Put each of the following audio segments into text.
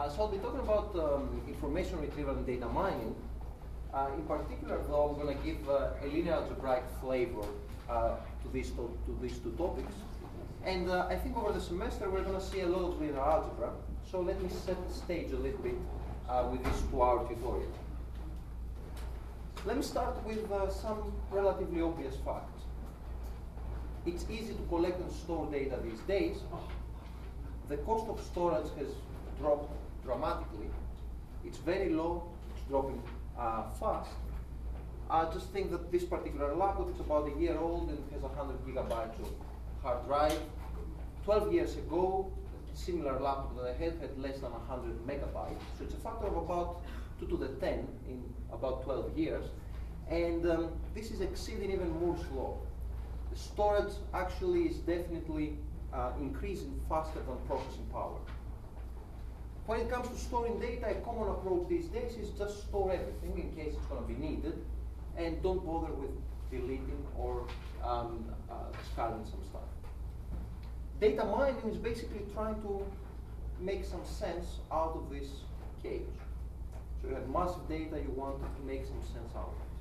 So I'll be talking about information retrieval and data mining. In particular, though, I'm going to give a linear algebraic flavor to these two topics. And I think over the semester we're going to see a lot of linear algebra. So let me set the stage a little bit with this 2-hour tutorial. Let me start with some relatively obvious facts. It's easy to collect and store data these days. The cost of storage has dropped dramatically. It's very low, it's dropping fast. Just think that this particular laptop is about a year old and has 100 gigabytes of hard drive. 12 years ago, a similar laptop that I had less than 100 megabytes. So it's a factor of about 2 to the 10 in about 12 years. And this is exceeding even Moore's law. The storage actually is definitely increasing faster than processing power. When it comes to storing data, a common approach these days is just store everything in case it's going to be needed, and don't bother with deleting or discarding some stuff. Data mining is basically trying to make some sense out of this cage. So you have massive data, you want to make some sense out of it.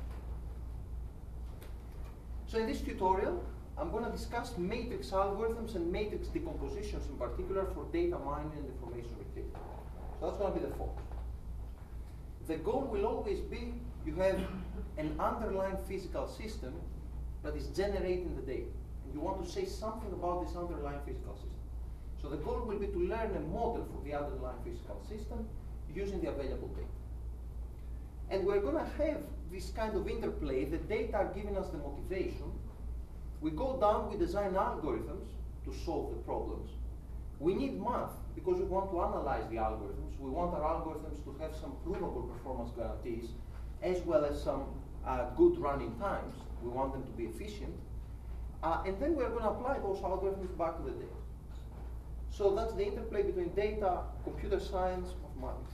So in this tutorial, I'm going to discuss matrix algorithms and matrix decompositions in particular for data mining and information retrieval. So that's going to be the focus. The goal will always be you have an underlying physical system that is generating the data. And you want to say something about this underlying physical system. So the goal will be to learn a model for the underlying physical system using the available data. And we're going to have this kind of interplay. The data are giving us the motivation. We go down, we design algorithms to solve the problems. We need math because we want to analyze the algorithms. We want our algorithms to have some provable performance guarantees as well as some good running times. We want them to be efficient. And then we're going to apply those algorithms back to the data. So that's the interplay between data, computer science, mathematics.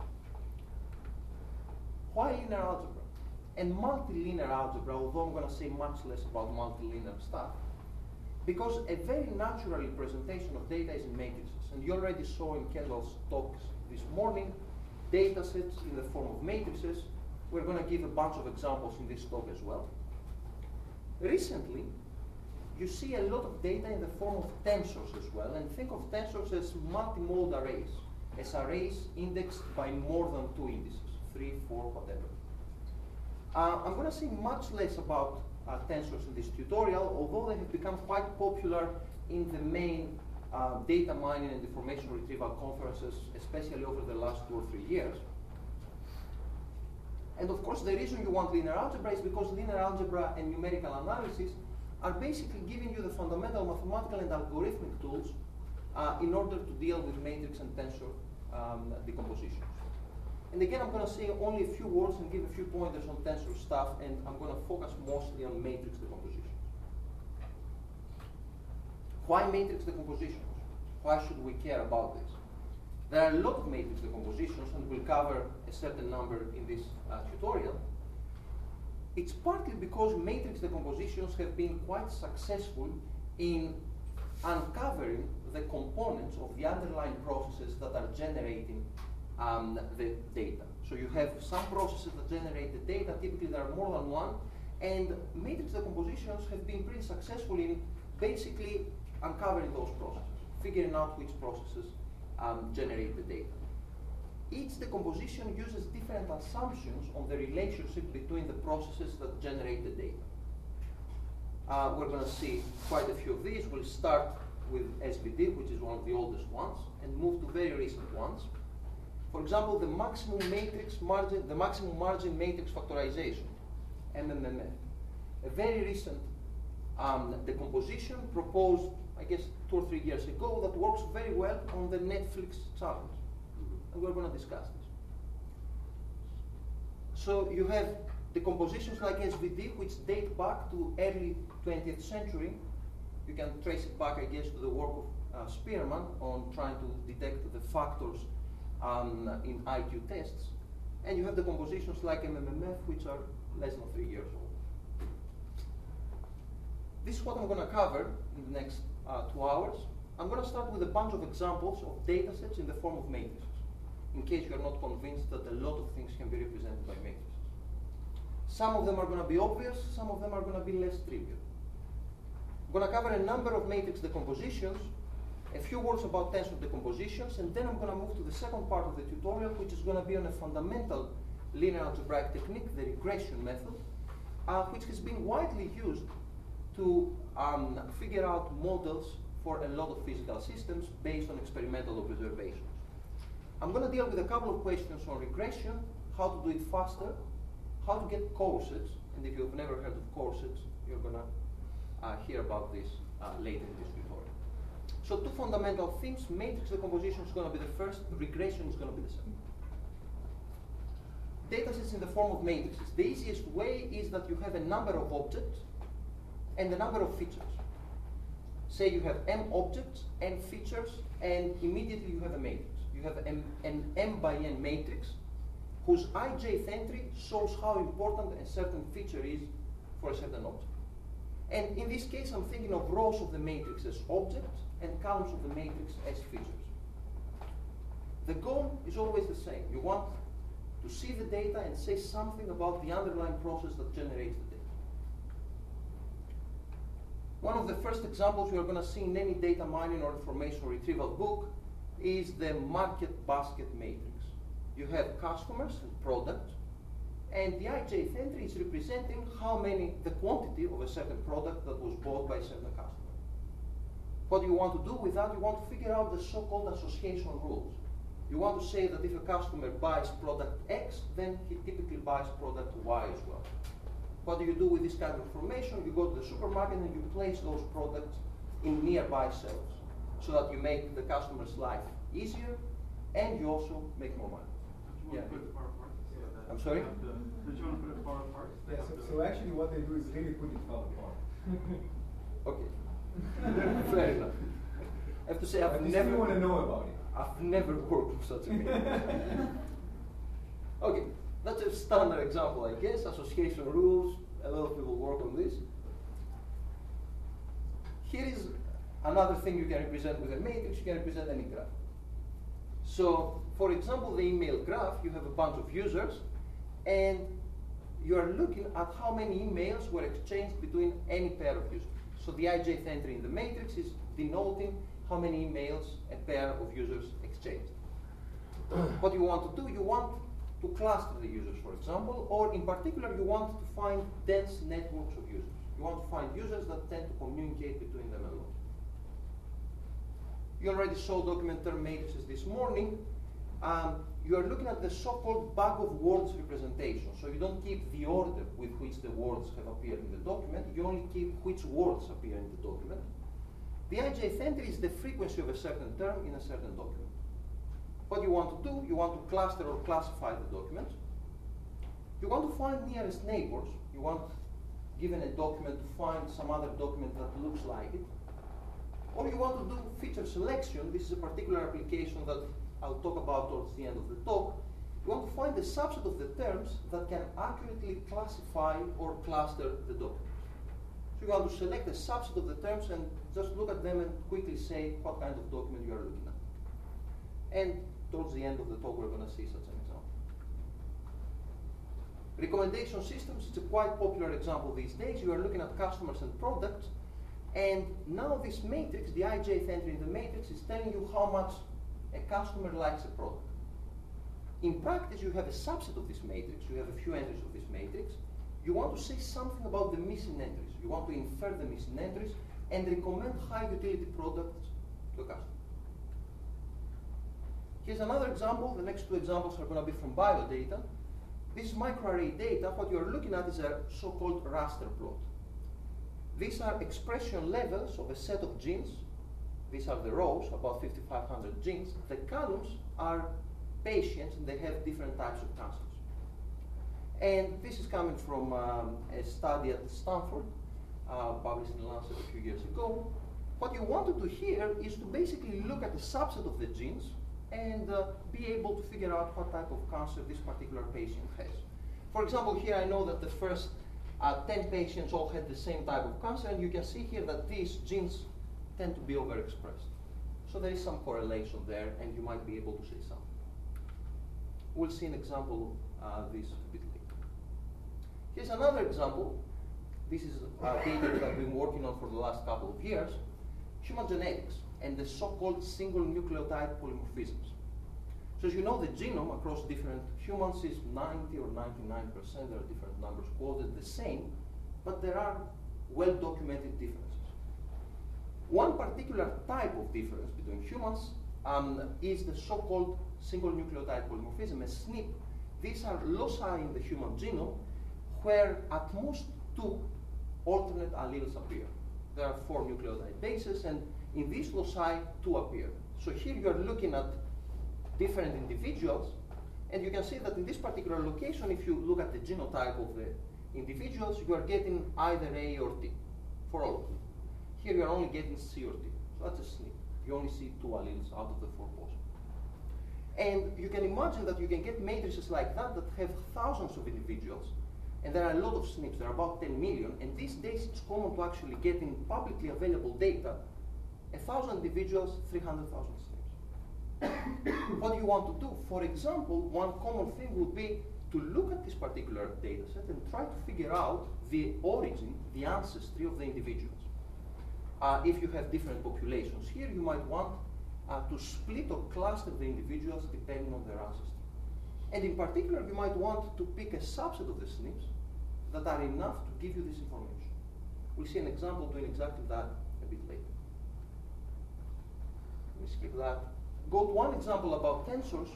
Why linear algebra? And multilinear algebra, although I'm going to say much less about multilinear stuff, because a very natural representation of data is in matrices. And you already saw in Kendall's talks this morning, data sets in the form of matrices. We're going to give a bunch of examples in this talk as well. Recently, you see a lot of data in the form of tensors as well, and think of tensors as multimode arrays, as arrays indexed by more than 2 indices, 3, 4, whatever. I'm going to say much less about tensors in this tutorial, although they have become quite popular in the main data mining and information retrieval conferences, especially over the last 2 or 3 years. And of course, the reason you want linear algebra is because linear algebra and numerical analysis are basically giving you the fundamental mathematical and algorithmic tools in order to deal with matrix and tensor decompositions. And again, I'm going to say only a few words and give a few pointers on tensor stuff, and I'm going to focus mostly on matrix decompositions. Why matrix decompositions? Why should we care about this? There are a lot of matrix decompositions, and we'll cover a certain number in this tutorial. It's partly because matrix decompositions have been quite successful in uncovering the components of the underlying processes that are generating the data. So you have some processes that generate the data, typically there are more than one, and matrix decompositions have been pretty successful in basically uncovering those processes, figuring out which processes generate the data. Each decomposition uses different assumptions on the relationship between the processes that generate the data. We're going to see quite a few of these. We'll start with SVD, which is one of the oldest ones, and move to very recent ones. For example, the maximum margin matrix factorization, MMMF. A very recent decomposition proposed, I guess, 2 or 3 years ago that works very well on the Netflix challenge. And we're going to discuss this. So you have decompositions like SVD, which date back to early 20th century. You can trace it back, I guess, to the work of Spearman on trying to detect the factors in IQ tests. And you have the compositions like MMMF, which are less than 3 years old. This is what I'm going to cover in the next 2 hours. I'm going to start with a bunch of examples of data sets in the form of matrices. in case you're not convinced that a lot of things can be represented by matrices. Some of them are going to be obvious, some of them are going to be less trivial. I'm going to cover a number of matrix decompositions, a few words about tensor decompositions, and then I'm going to move to the second part of the tutorial, which is going to be on a fundamental linear algebraic technique, the regression method, which has been widely used to figure out models for a lot of physical systems based on experimental observations. I'm going to deal with a couple of questions on regression, how to do it faster, how to get corsets, and if you've never heard of corsets, you're going to hear about this later in this tutorial. So two fundamental things: matrix decomposition is going to be the first, regression is going to be the second. Datasets in the form of matrices. The easiest way is that you have a number of objects and a number of features. Say you have m objects, n features, and immediately you have a matrix. You have an m by n matrix whose ijth entry shows how important a certain feature is for a certain object. And in this case, I'm thinking of rows of the matrix as objects and columns of the matrix as features. The goal is always the same. You want to see the data and say something about the underlying process that generates the data. One of the first examples you are going to see in any data mining or information retrieval book is the market basket matrix. You have customers and products, and the ijth entry is representing the quantity of a certain product that was bought by a certain customer. What do you want to do with that? You want to figure out the so-called association rules. You want to say that if a customer buys product X, then he typically buys product Y as well. What do you do with this kind of information? You go to the supermarket and you place those products in nearby shelves so that you make the customer's life easier and you also make more money. Don't you want to put it far apart? I'm sorry? Don't you want to put it far apart? Yeah, so actually what they do is really put it far apart. Okay. Fair enough. I have to say, I never want to know about it. I've never worked with such a matrix. Okay, that's a standard example, I guess. Association rules, a lot of people work on this. Here is another thing you can represent with a matrix. You can represent any graph. So, for example, the email graph, you have a bunch of users, and you are looking at how many emails were exchanged between any pair of users. So the ijth entry in the matrix is denoting how many emails a pair of users exchanged. What you want to do, you want to cluster the users, for example, or in particular, you want to find dense networks of users. You want to find users that tend to communicate between them a lot. You already saw document term matrices this morning. You are looking at the so-called bag of words representation. So you don't keep the order with which the words have appeared in the document. You only keep which words appear in the document. The ijth entry is the frequency of a certain term in a certain document. What you want to do, you want to cluster or classify the document. You want to find nearest neighbors. You want, given a document, to find some other document that looks like it. Or you want to do feature selection. This is a particular application that I'll talk about towards the end of the talk. You want to find a subset of the terms that can accurately classify or cluster the document. So you want to select a subset of the terms and just look at them and quickly say what kind of document you are looking at. And towards the end of the talk, we're going to see such an example. Recommendation systems, it's a quite popular example these days. You are looking at customers and products, and now this matrix, the ijth entry in the matrix, is telling you how much a customer likes a product. In practice, you have a subset of this matrix. You have a few entries of this matrix. You want to say something about the missing entries. You want to infer the missing entries and recommend high utility products to a customer. Here's another example. The next two examples are going to be from biodata. This is microarray data. What you're looking at is a so-called raster plot. These are expression levels of a set of genes. These are the rows, about 5,500 genes. The columns are patients, and they have different types of cancers. And this is coming from a study at Stanford, published in Lancet a few years ago. What you want to do here is to basically look at a subset of the genes and be able to figure out what type of cancer this particular patient has. For example, here I know that the first 10 patients all had the same type of cancer, and you can see here that these genes tend to be overexpressed. So there is some correlation there, and you might be able to say something. We'll see an example of this a bit later. Here's another example. This is data that I've been working on for the last couple of years. Human genetics and the so-called single nucleotide polymorphisms. So as you know, the genome across different humans is 90 or 99%, there are different numbers quoted, the same, but there are well-documented differences. One particular type of difference between humans is the so-called single nucleotide polymorphism, a SNP. These are loci in the human genome where at most 2 alternate alleles appear. There are 4 nucleotide bases, and in these loci, 2 appear. So here you are looking at different individuals, and you can see that in this particular location, if you look at the genotype of the individuals, you are getting either A or T for all of them. Here you are only getting C or T. So that's a SNP. You only see 2 alleles out of the 4 possible. And you can imagine that you can get matrices like that that have thousands of individuals, and there are a lot of SNPs. There are about 10 million, and these days it's common to actually get in publicly available data 1,000 individuals, 300,000 SNPs. What do you want to do? For example, one common thing would be to look at this particular data set and try to figure out the origin, the ancestry of the individuals. If you have different populations here, you might want to split or cluster the individuals depending on their ancestry. And in particular, you might want to pick a subset of the SNPs that are enough to give you this information. We'll see an example doing exactly that a bit later. Let me skip that. Go to one example about tensors.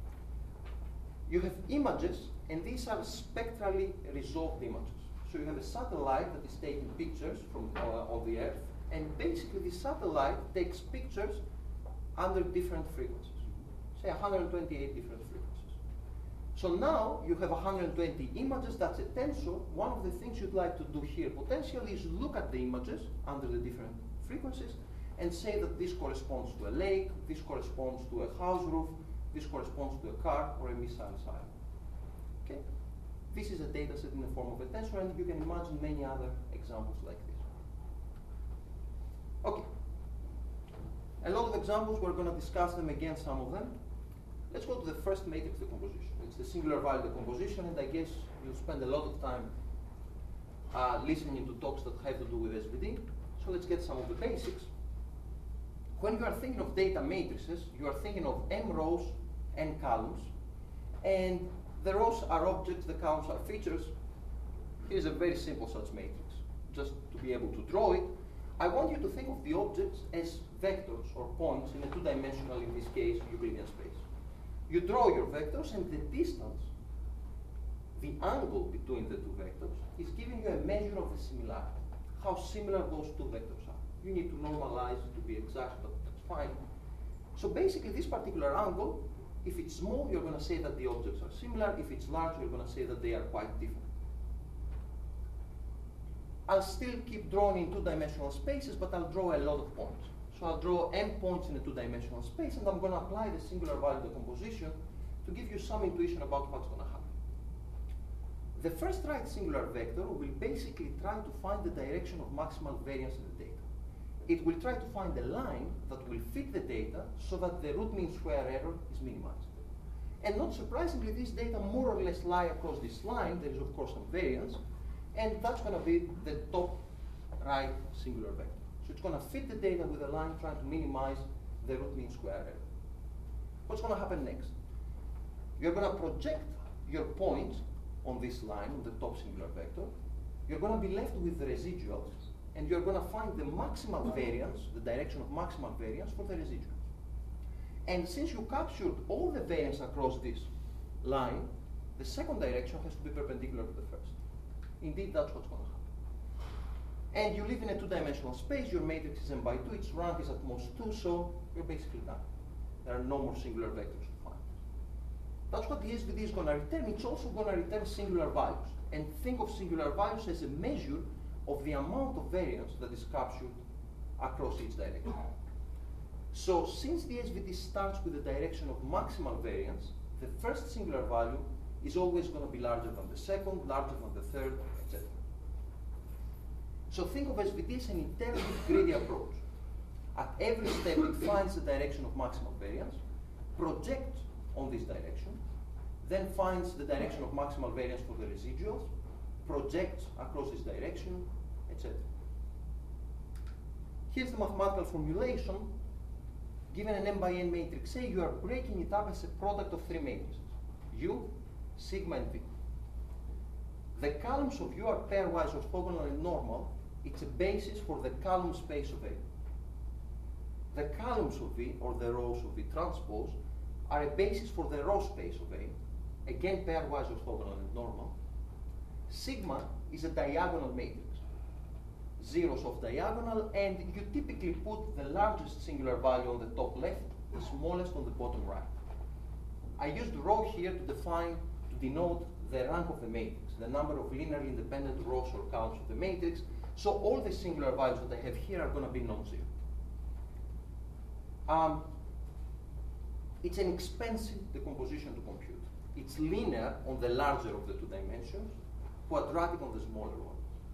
You have images, and these are spectrally resolved images. So you have a satellite that is taking pictures from on the Earth, and basically the satellite takes pictures under different frequencies, say 128 different frequencies. So now you have 120 images, that's a tensor. One of the things you'd like to do here potentially is look at the images under the different frequencies and say that this corresponds to a lake, this corresponds to a house roof, this corresponds to a car or a missile silo. Okay? This is a data set in the form of a tensor, and you can imagine many other examples like this. Okay. A lot of examples, we're going to discuss them again, some of them. Let's go to the first matrix decomposition. It's the singular value decomposition, and I guess you'll spend a lot of time listening to talks that have to do with SVD. So let's get some of the basics. When you are thinking of data matrices, you are thinking of M rows, N columns, and the rows are objects, the columns are features. Here's a very simple such matrix. Just to be able to draw it, I want you to think of the objects as vectors or points in a two-dimensional, in this case, Euclidean space. You draw your vectors, and the distance, the angle between the two vectors, is giving you a measure of the similarity, how similar those two vectors are. You need to normalize it to be exact, but that's fine. So basically, this particular angle, if it's small, you're going to say that the objects are similar. If it's large, you're going to say that they are quite different. I'll still keep drawing in two-dimensional spaces, but I'll draw a lot of points. So I'll draw M points in a two-dimensional space, and I'm going to apply the singular value decomposition to give you some intuition about what's going to happen. The first right singular vector will basically try to find the direction of maximal variance in the data. It will try to find a line that will fit the data so that the root mean square error is minimized. And not surprisingly, these data more or less lie across this line. There is, of course, some variance, and that's going to be the top right singular vector. So it's going to fit the data with a line trying to minimize the root mean square error. What's going to happen next? You're going to project your points on this line, on the top singular vector. You're going to be left with the residuals, and you're going to find the maximal variance, the direction of maximal variance for the residuals. And since you captured all the variance across this line, the second direction has to be perpendicular to the first. Indeed, that's what's going to happen. And you live in a two-dimensional space. Your matrix is m by 2. Its rank is at most 2, so you're basically done. There are no more singular vectors to find. That's what the SVD is going to return. It's also going to return singular values. And think of singular values as a measure of the amount of variance that is captured across each direction. So since the SVD starts with the direction of maximal variance, the first singular value is always going to be larger than the second, larger than the third, etc. So think of SVD as an iterative greedy approach. At every step, it finds the direction of maximal variance, projects on this direction, then finds the direction of maximal variance for the residuals, projects across this direction, etc. Here's the mathematical formulation. Given an m by n matrix A, you are breaking it up as a product of three matrices, U, sigma, and V. The columns of U are pairwise orthogonal and normal. It's a basis for the column space of A. The columns of V, or the rows of V transpose, are a basis for the row space of A, again pairwise orthogonal and normal. Sigma is a diagonal matrix. Zeros of diagonal, and you typically put the largest singular value on the top left, the smallest on the bottom right. I used rho here to denote the rank of the matrix, the number of linearly independent rows or columns of the matrix. So all the singular values that I have here are going to be non-zero. It's an expensive decomposition to compute. It's linear on the larger of the two dimensions, quadratic on the smaller one.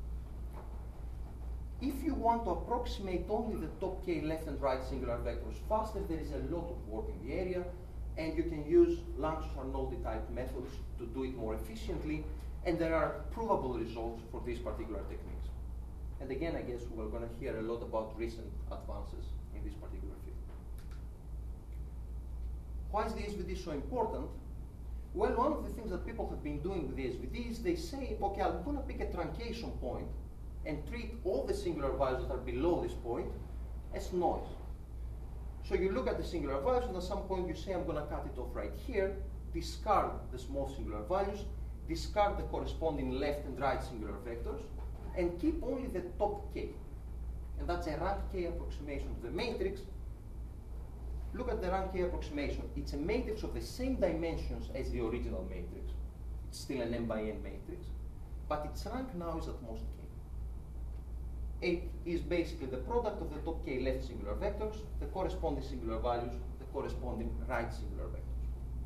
If you want to approximate only the top k left and right singular vectors faster, there is a lot of work in the area, and you can use Langsos-Arnoldi type methods to do it more efficiently, and there are provable results for these particular techniques. And again, I guess we're going to hear a lot about recent advances in this particular field. Why is the SVD so important? Well, one of the things that people have been doing with the SVD is they say, okay, I'm going to pick a truncation point and treat all the singular values that are below this point as noise. So you look at the singular values, and at some point you say, I'm going to cut it off right here, discard the small singular values, discard the corresponding left and right singular vectors, and keep only the top k. And that's a rank k approximation to the matrix. Look at the rank k approximation. It's a matrix of the same dimensions as the original matrix. It's still an m by n matrix, but its rank now is at most k. It is basically the product of the top k left singular vectors, the corresponding singular values, the corresponding right singular vectors.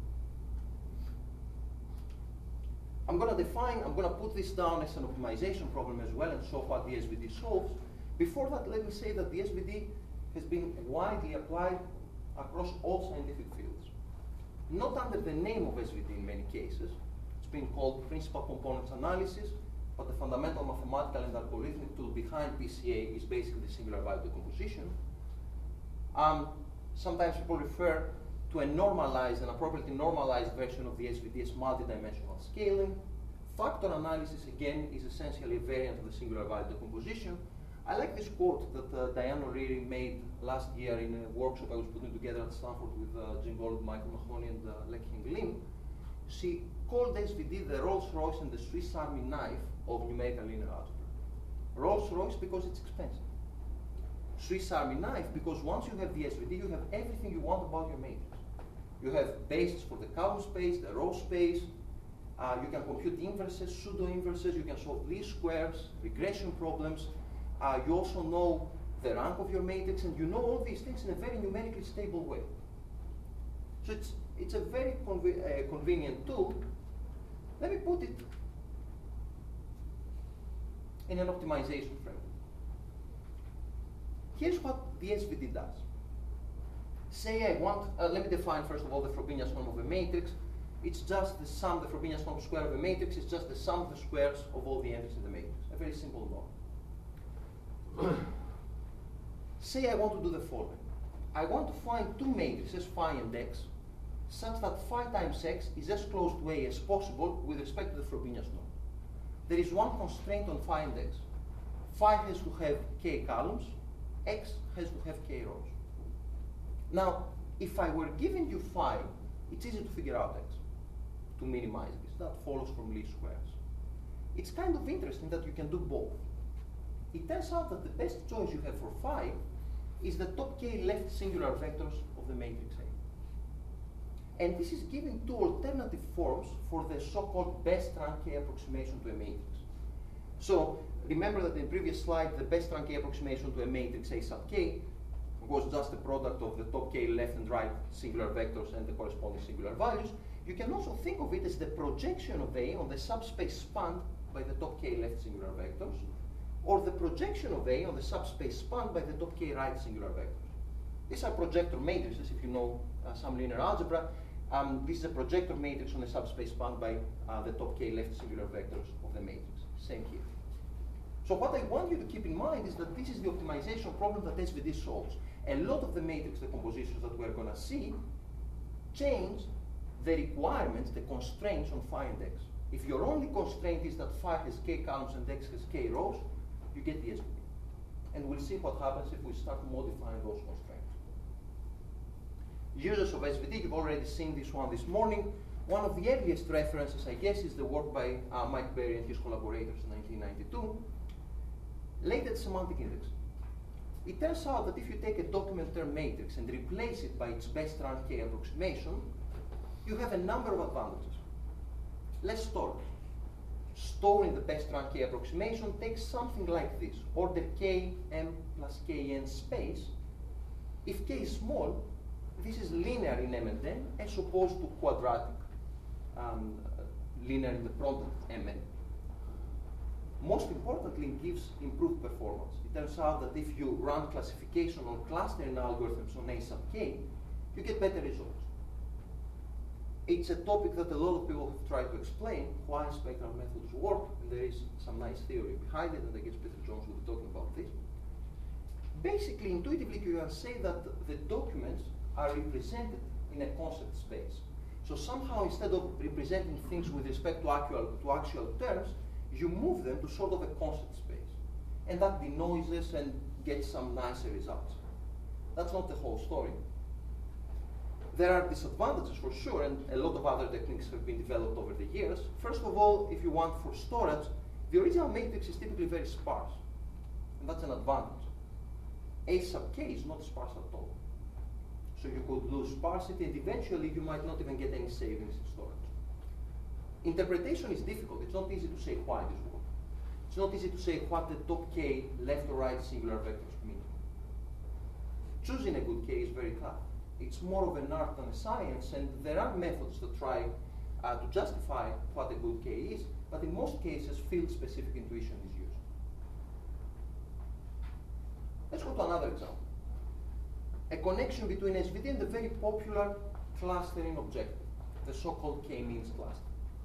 I'm going to put this down as an optimization problem as well and show what the SVD solves. Before that, let me say that the SVD has been widely applied across all scientific fields. Not under the name of SVD in many cases. It's been called principal components analysis, but the fundamental mathematical and algorithmic tool behind PCA is basically the singular value decomposition. Sometimes people refer to an appropriately normalized version of the SVD as multidimensional scaling. Factor analysis, again, is essentially a variant of the singular value decomposition. I like this quote that Diane O'Reilly made last year in a workshop I was putting together at Stanford with Jim Gold, Michael Mahoney, and Lek-Heng Lim. She called SVD the Rolls-Royce and the Swiss Army knife of numerical linear algebra. Rolls-Royce because it's expensive. Swiss Army knife because once you have the SVD, you have everything you want about your matrix. You have bases for the column space, the row space. You can compute inverses, pseudo-inverses. You can solve least squares, regression problems. You also know the rank of your matrix, and you know all these things in a very numerically stable way. So it's a very convenient tool. Let me put it in an optimization framework. Here's what the SVD does. Say I want, let me define first of all the Frobenius norm of a matrix. It's just the sum, the Frobenius norm square of a matrix is just the sum of the squares of all the entries in the matrix. A very simple norm. Say I want to do the following. I want to find two matrices, phi and x, such that phi times x is as close to A as possible with respect to the Frobenius norm. There is one constraint on phi and x. Phi has to have k columns, x has to have k rows. Now, if I were giving you phi, it's easy to figure out x, to minimize this. That follows from least squares. It's kind of interesting that you can do both. It turns out that the best choice you have for phi is the top k left singular vectors of the matrix A. And this is giving two alternative forms for the so-called best rank k approximation to a matrix. So remember that in the previous slide, the best rank k approximation to a matrix A sub k was just the product of the top k left and right singular vectors and the corresponding singular values. You can also think of it as the projection of A on the subspace spanned by the top k left singular vectors, or the projection of A on the subspace spanned by the top k right singular vectors. These are projector matrices, if you know some linear algebra. This is a projector matrix on a subspace spanned by the top k left singular vectors of the matrix. Same here. So what I want you to keep in mind is that this is the optimization problem that SVD solves. A lot of the matrix decompositions that we're going to see change the requirements, the constraints on phi and x. If your only constraint is that phi has k columns and x has k rows, you get the SVD. And we'll see what happens if we start modifying those constraints. Users of SVD, you've already seen this one this morning. One of the earliest references, I guess, is the work by Mike Berry and his collaborators in 1992. Latent semantic index. It turns out that if you take a document term matrix and replace it by its best rank k approximation, you have a number of advantages. Less storage. Storing the best rank k approximation takes something like this. Order k m plus kn space. If k is small, this is linear in m and n as opposed to quadratic, linear in the product mn. Most importantly, it gives improved performance. It turns out that if you run classification or clustering algorithms on A sub k, you get better results. It's a topic that a lot of people have tried to explain why spectral methods work, and there is some nice theory behind it, and I guess Peter Jones will be talking about this. Basically, intuitively, you can say that the documents are represented in a concept space. So somehow, instead of representing things with respect to actual terms, you move them to sort of a concept space. And that denoises and gets some nicer results. That's not the whole story. There are disadvantages for sure, and a lot of other techniques have been developed over the years. First of all, if you want for storage, the original matrix is typically very sparse. And that's an advantage. A sub k is not sparse at all. So you could lose sparsity, and eventually you might not even get any savings in storage. Interpretation is difficult. It's not easy to say why this works. It's not easy to say what the top k left or right singular vectors mean. Choosing a good k is very hard. It's more of an art than a science, and there are methods that try to justify what a good k is, but in most cases, field-specific intuition is used. Let's go to another example. A connection between SVD and the very popular clustering objective, the so-called k-means cluster.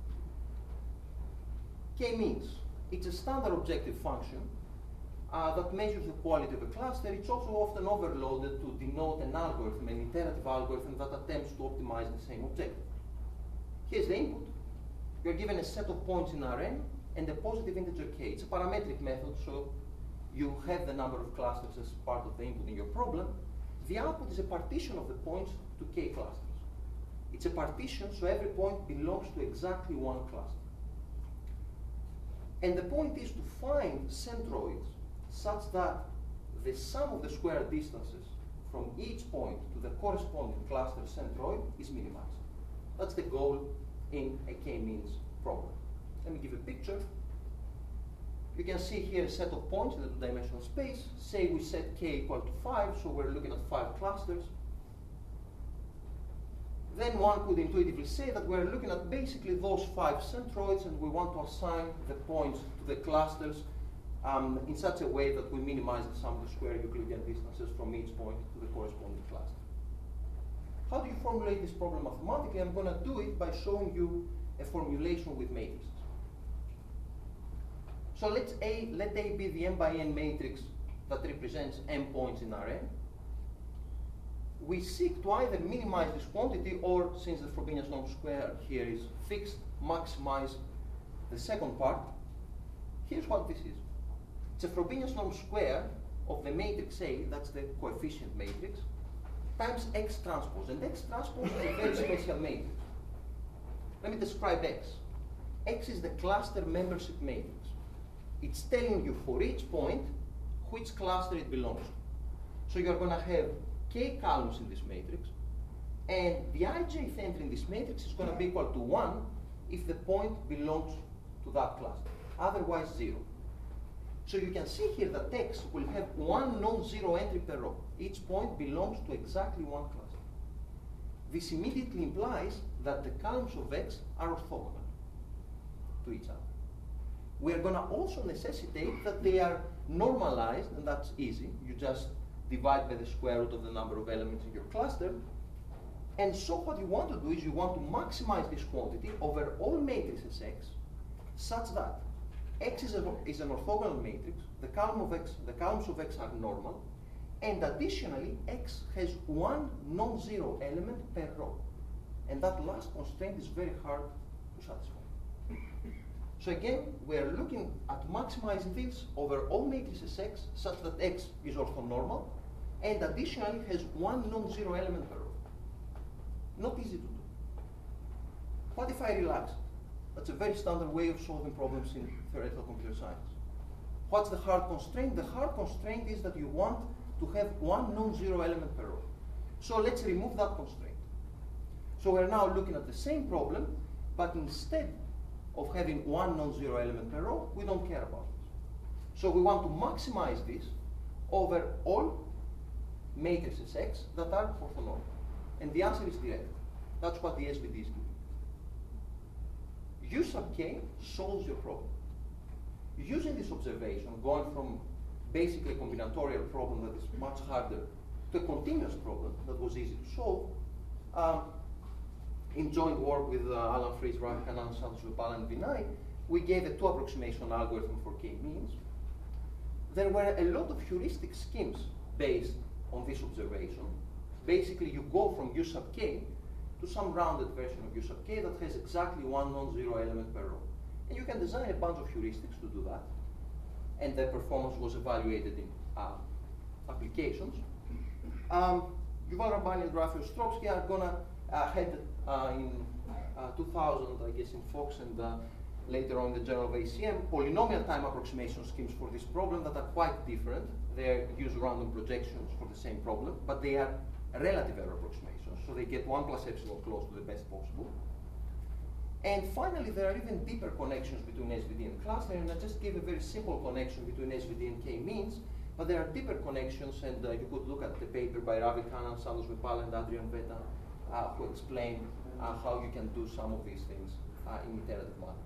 K-means, it's a standard objective function that measures the quality of a cluster. It's also often overloaded to denote an algorithm, an iterative algorithm that attempts to optimize the same objective. Here's the input. You're given a set of points in Rn and a positive integer k. It's a parametric method, so you have the number of clusters as part of the input in your problem. The output is a partition of the points to k clusters. It's a partition, so every point belongs to exactly one cluster. And the point is to find centroids such that the sum of the square distances from each point to the corresponding cluster centroid is minimized. That's the goal in a k-means problem. Let me give a picture. You can see here a set of points in the two-dimensional space. Say we set k equal to 5, so we're looking at 5 clusters. Then one could intuitively say that we're looking at basically those 5 centroids, and we want to assign the points to the clusters in such a way that we minimize the sum of the square Euclidean distances from each point to the corresponding cluster. How do you formulate this problem mathematically? I'm going to do it by showing you a formulation with matrices. So let A be the m by n matrix that represents m points in Rn. We seek to either minimize this quantity or, since the Frobenius norm square here is fixed, maximize the second part. Here's what this is. It's a Frobenius norm square of the matrix A, that's the coefficient matrix, times X transpose. And X transpose is a very special matrix. Let me describe X. X is the cluster membership matrix. It's telling you for each point which cluster it belongs to. So you're going to have k columns in this matrix, and the ijth entry in this matrix is going to be equal to 1 if the point belongs to that cluster. Otherwise, 0. So you can see here that X will have one non-zero entry per row. Each point belongs to exactly one cluster. This immediately implies that the columns of X are orthogonal to each other. We are going to also necessitate that they are normalized, and that's easy. You just divide by the square root of the number of elements in your cluster. And so what you want to do is you want to maximize this quantity over all matrices X, such that X is an orthogonal matrix, the columns of X are normal, and additionally X has one non-zero element per row. And that last constraint is very hard to satisfy. So again, we are looking at maximizing this over all matrices X such that X is orthonormal and additionally has one non-zero element per row. Not easy to do. What if I relax? That's a very standard way of solving problems in theoretical computer science. What's the hard constraint? The hard constraint is that you want to have one non-zero element per row. So let's remove that constraint. So we're now looking at the same problem, but instead of having one non-zero element per row, we don't care about this. So we want to maximize this over all matrices X that are orthonormal. And the answer is direct. That's what the SVD is giving. U sub k solves your problem. Using this observation, going from basically a combinatorial problem that is much harder to a continuous problem that was easy to solve, in joint work with Alan Fries, Ravi Kannan, Santos Gopal, and Vinay, we gave a two approximation algorithm for k-means. There were a lot of heuristic schemes based on this observation. Basically, you go from U sub k to some rounded version of U sub k that has exactly one non-zero element per row. And you can design a bunch of heuristics to do that. And their performance was evaluated in applications. Yuval Rabbani and Rafi Ostrovsky are gonna head in 2000, I guess, in Fox and later on in the Journal of ACM, polynomial time approximation schemes for this problem that are quite different. They use random projections for the same problem, but they are relative error approximations, so they get 1 plus epsilon close to the best possible. And finally, there are even deeper connections between SVD and clustering, and I just gave a very simple connection between SVD and k-means, but there are deeper connections, and you could look at the paper by Ravi Kannan, Santos Gopal, and Adrian Veta, who explain how you can do some of these things in iterative manners.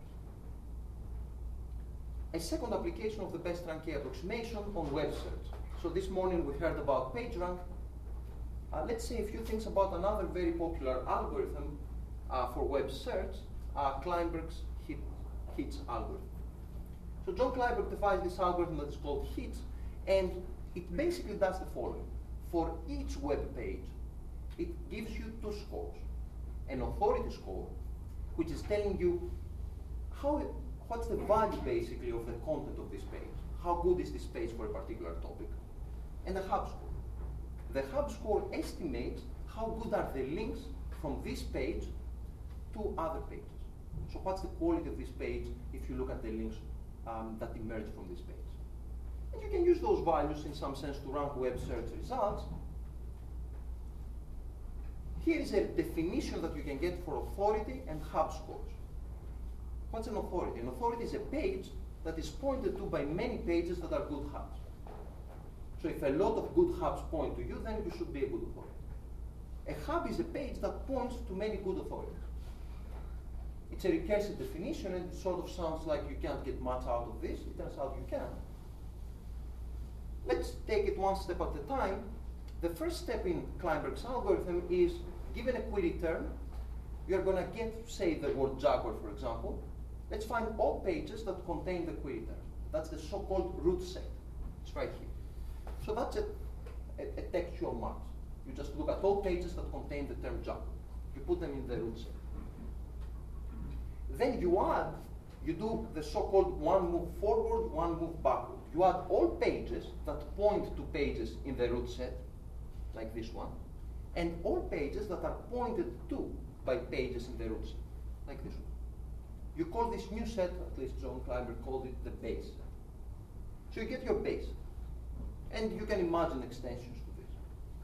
A second application of the best rank K approximation on web search. So this morning we heard about PageRank. Let's say a few things about another very popular algorithm for web search, Kleinberg's HITS algorithm. So John Kleinberg devised this algorithm that is called HITS, and it basically does the following. For each web page, it gives you two scores. An authority score, which is telling you what's the value basically of the content of this page. How good is this page for a particular topic? And a hub score. The hub score estimates how good are the links from this page to other pages. So what's the quality of this page if you look at the links that emerge from this page? And you can use those values in some sense to rank web search results. Here is a definition that you can get for authority and hub scores. What's an authority? An authority is a page that is pointed to by many pages that are good hubs. So if a lot of good hubs point to you, then you should be a good authority. A hub is a page that points to many good authorities. It's a recursive definition, and it sort of sounds like you can't get much out of this. It turns out you can. Let's take it one step at a time. The first step in Kleinberg's algorithm is, given a query term, you're going to get, say, the word Jaguar, for example. Let's find all pages that contain the query term. That's the so-called root set. It's right here. So that's a textual match. You just look at all pages that contain the term Jaguar. You put them in the root set. Then you do the so-called one move forward, one move backward. You add all pages that point to pages in the root set, like this one, and all pages that are pointed to by pages in the root set, like this one. You call this new set, at least John Kleinberg called it the base. So you get your base. And you can imagine extensions to this.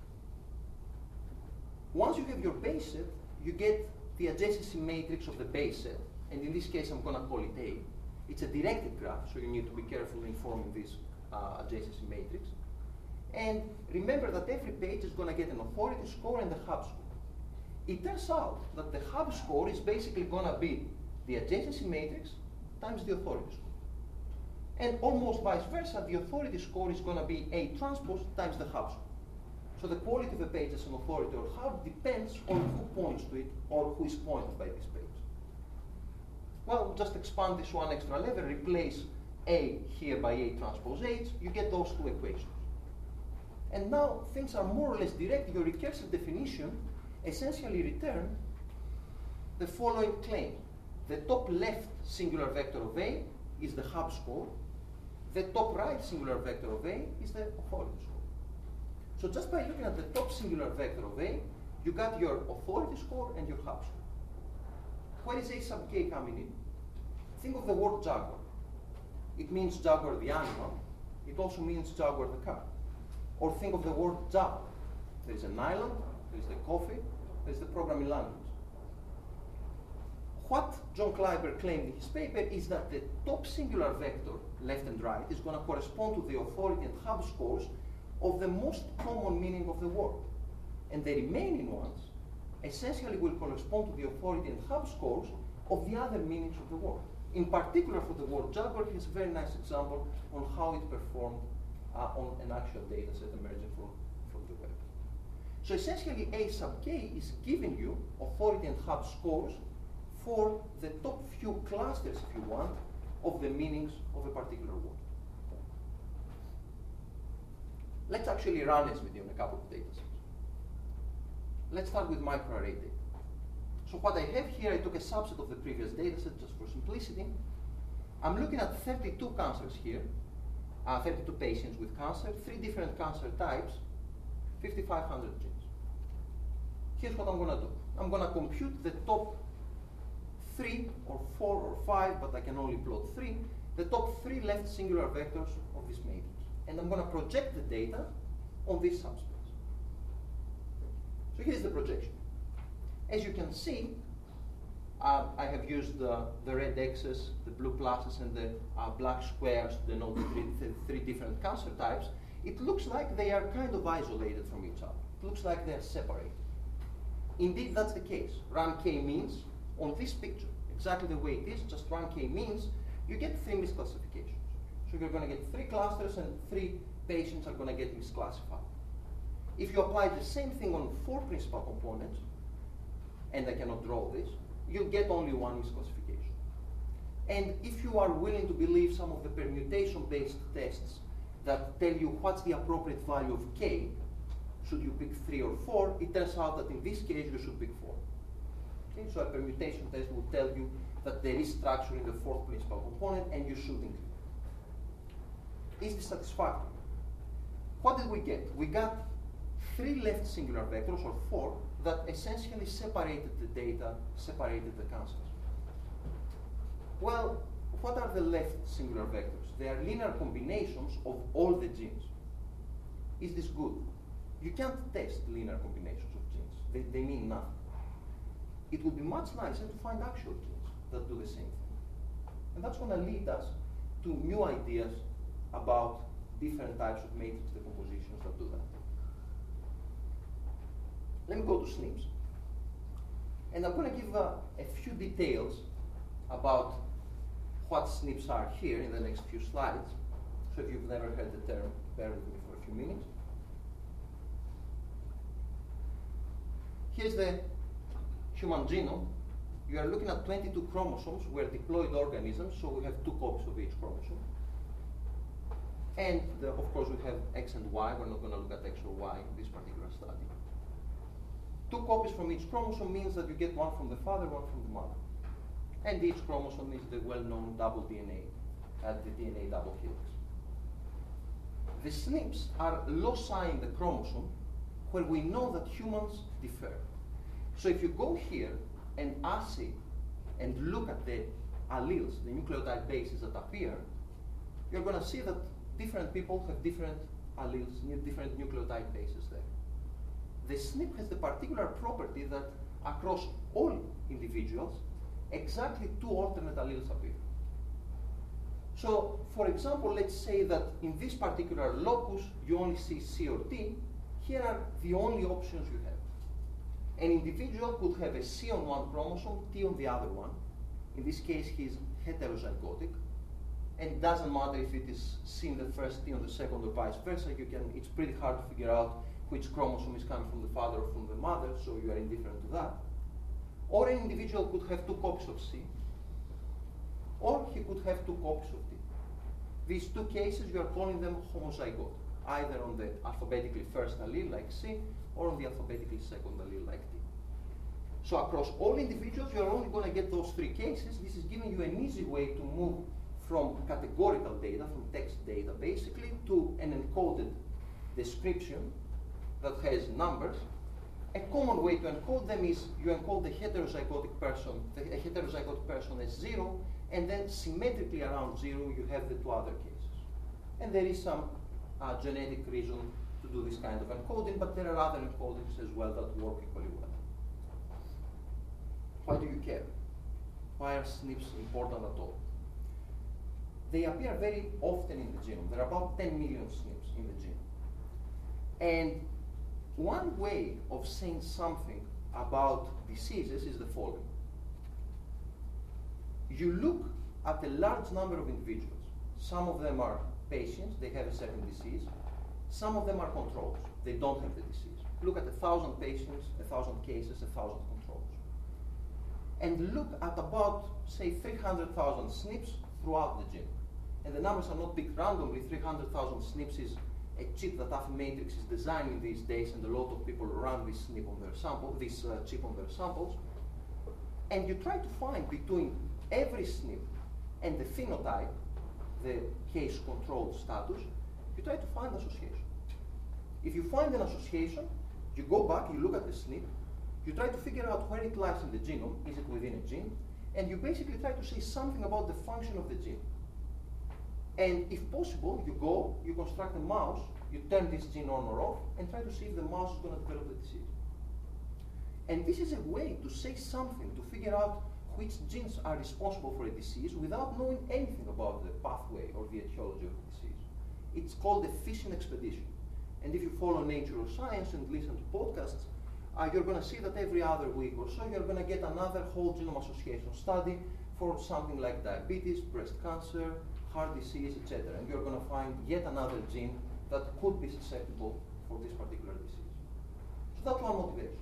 Once you have your base set, you get the adjacency matrix of the base set. And in this case, I'm going to call it A. It's a directed graph, so you need to be careful in forming this adjacency matrix. And remember that every page is going to get an authority score and a hub score. It turns out that the hub score is basically going to be the adjacency matrix times the authority score. And almost vice versa, the authority score is going to be A transpose times the hub score. So the quality of a page as an authority or hub depends on who points to it or who is pointed by this page. Well, just expand this one extra level, replace A here by A transpose H, you get those two equations. And now things are more or less direct. Your recursive definition essentially returns the following claim. The top left singular vector of A is the hub score. The top right singular vector of A is the authority score. So just by looking at the top singular vector of A, you got your authority score and your hub score. Where is A sub k coming in? Think of the word jaguar. It means jaguar the animal. It also means jaguar the car. Or think of the word Java. There is an island, there is the coffee, there is the programming language. What John Kleiber claimed in his paper is that the top singular vector, left and right, is going to correspond to the authority and hub scores of the most common meaning of the word. And the remaining ones essentially will correspond to the authority and hub scores of the other meanings of the word. In particular, for the word Jaguar, he has a very nice example on how it performed on an actual data set emerging from the web. So essentially, A sub k is giving you authority and hub scores for the top few clusters, if you want, of the meanings of a particular word. Let's actually run this with you on a couple of data sets. Let's start with microarray data. So what I have here, I took a subset of the previous data set just for simplicity. I'm looking at 32 cancers here, 32 patients with cancer, 3 different cancer types, 5,500 genes. Here's what I'm going to do. I'm going to compute the top 3 or 4 or 5, but I can only plot 3, the top 3 left singular vectors of this matrix. And I'm going to project the data on this subspace. So here's the projection. As you can see, I have used the red X's, the blue pluses, and the black squares to denote the three different cancer types. It looks like they are kind of isolated from each other. It looks like they're separated. Indeed, that's the case. Run K means, on this picture, exactly the way it is, just run K means, you get 3 misclassifications. So you're going to get 3 clusters and 3 patients are going to get misclassified. If you apply the same thing on 4 principal components, and I cannot draw this, you'll get only 1 misclassification. And if you are willing to believe some of the permutation-based tests that tell you what's the appropriate value of K, should you pick 3 or 4, it turns out that in this case you should pick 4. Okay? So a permutation test will tell you that there is structure in the 4th principal component and you should include it. Is this satisfactory? What did we get? We got 3 left singular vectors, or 4, that essentially separated the data, separated the cancers. Well, what are the left singular vectors? They are linear combinations of all the genes. Is this good? You can't test linear combinations of genes. They mean nothing. It would be much nicer to find actual genes that do the same thing. And that's going to lead us to new ideas about different types of matrix decompositions that do that. Let me go to SNPs. And I'm going to give a few details about what SNPs are here in the next few slides. So if you've never heard the term, bear with me for a few minutes. Here's the human genome. You are looking at 22 chromosomes. We're diploid organisms, so we have 2 copies of each chromosome. And of course, we have X and Y. We're not going to look at X or Y in this particular study. 2 copies from each chromosome means that you get 1 from the father, 1 from the mother. And each chromosome is the well-known double DNA, the DNA double helix. The SNPs are loci in the chromosome where we know that humans differ. So if you go here and assay and look at the alleles, the nucleotide bases that appear, you're going to see that different people have different alleles, different nucleotide bases there. The SNP has the particular property that across all individuals, exactly 2 alternate alleles appear. So, for example, let's say that in this particular locus, you only see C or T. Here are the only options you have. An individual could have a C on one chromosome, T on the other one. In this case, he's heterozygotic. And it doesn't matter if it is C in the first, T on the second, or vice versa. It's pretty hard to figure out which chromosome is coming from the father or from the mother, so you are indifferent to that. Or an individual could have 2 copies of C, or he could have 2 copies of D. These 2 cases, you are calling them homozygotic, either on the alphabetically first allele, like C, or on the alphabetically second allele, like D. So across all individuals, you are only going to get those 3 cases. This is giving you an easy way to move from categorical data, from text data, basically, to an encoded description that has numbers. A common way to encode them is you encode the heterozygotic person as 0, and then symmetrically around 0 you have the 2 other cases. And there is some genetic reason to do this kind of encoding, but there are other encodings as well that work equally well. Why do you care? Why are SNPs important at all? They appear very often in the genome. There are about 10 million SNPs in the genome. And one way of saying something about diseases is the following. You look at a large number of individuals. Some of them are patients, they have a certain disease. Some of them are controls, they don't have the disease. Look at 1,000 patients, 1,000 cases, 1,000 controls. And look at about, say, 300,000 SNPs throughout the genome. And the numbers are not picked randomly. 300,000 SNPs is a chip that Affymetrix is designing these days, and a lot of people run this SNP on their sample, this chip on their samples. And you try to find between every SNP and the phenotype, the case control status, you try to find association. If you find an association, you go back, you look at the SNP, you try to figure out where it lies in the genome, is it within a gene, and you basically try to say something about the function of the gene. And if possible, you go, you construct a mouse, you turn this gene on or off, and try to see if the mouse is going to develop the disease. And this is a way to say something, to figure out which genes are responsible for a disease without knowing anything about the pathway or the etiology of the disease. It's called a fishing expedition. And if you follow Nature or Science and listen to podcasts, you're going to see that every other week or so, you're going to get another whole genome association study for something like diabetes, breast cancer, heart disease, etc. And you're going to find yet another gene that could be susceptible for this particular disease. So that's one motivation.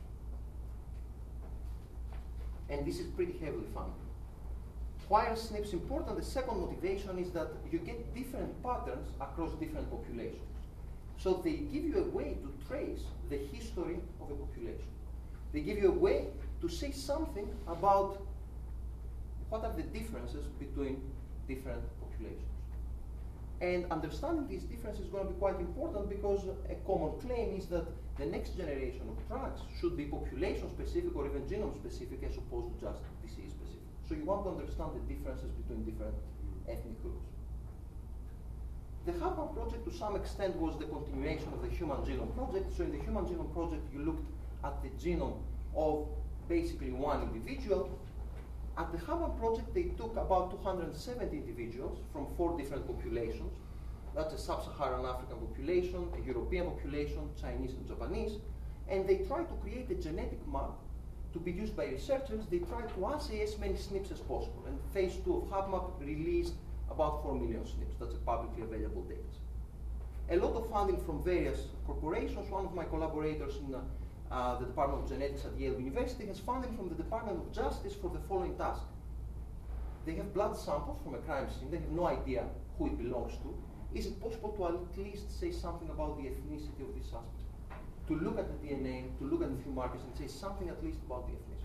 And this is pretty heavily funded. Why are SNPs important? The second motivation is that you get different patterns across different populations. So they give you a way to trace the history of a population. They give you a way to say something about what are the differences between different populations. And understanding these differences is going to be quite important, because a common claim is that the next generation of drugs should be population-specific or even genome-specific as opposed to just disease-specific. So you want to understand the differences between different ethnic groups. The HuBMAP project, to some extent, was the continuation of the Human Genome Project. So in the Human Genome Project, you looked at the genome of basically one individual. At the HuBMAP project, they took about 270 individuals from 4 different populations. That's a sub-Saharan African population, a European population, Chinese and Japanese. And they tried to create a genetic map to be used by researchers. They tried to assay as many SNPs as possible. And phase 2 of HuBMAP released about 4 million SNPs. That's a publicly available data. A lot of funding from various corporations. One of my collaborators in the Department of Genetics at Yale University has funding from the Department of Justice for the following task. They have blood samples from a crime scene. They have no idea who it belongs to. Is it possible to at least say something about the ethnicity of this suspect? To look at the DNA, to look at a few markers and say something at least about the ethnicity.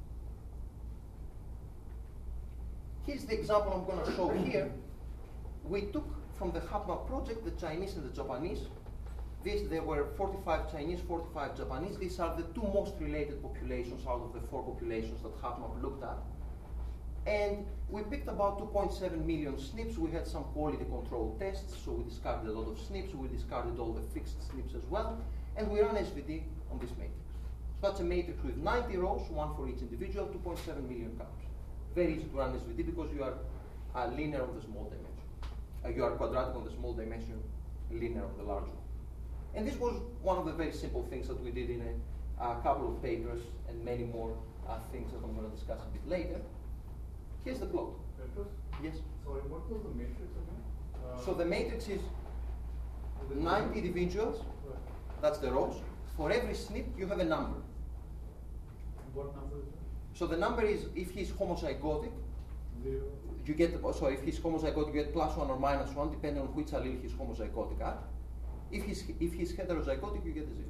Here's the example I'm going to show here. We took from the HuBMAP project the Chinese and the Japanese. There were 45 Chinese, 45 Japanese. These are the 2 most related populations out of the 4 populations that HuBMAP looked at. And we picked about 2.7 million SNPs. We had some quality control tests, so we discarded a lot of SNPs. We discarded all the fixed SNPs as well. And we ran SVD on this matrix. So that's a matrix with 90 rows, 1 for each individual, 2.7 million counts. Very easy to run SVD because you are linear on the small dimension. You are quadratic on the small dimension, linear on the large one. And this was one of the very simple things that we did in a couple of papers, and many more things that I'm going to discuss a bit later. Here's the plot. Petrus? Yes? Sorry, what was the matrix again? So the matrix is 90 individuals, That's the rows. For every SNP, you have a number. What number is it? So the number is, if he's homozygotic, 0. you get, so if he's homozygotic, you get +1 or -1, depending on which allele he's homozygotic at. If he's heterozygotic, you get a 0.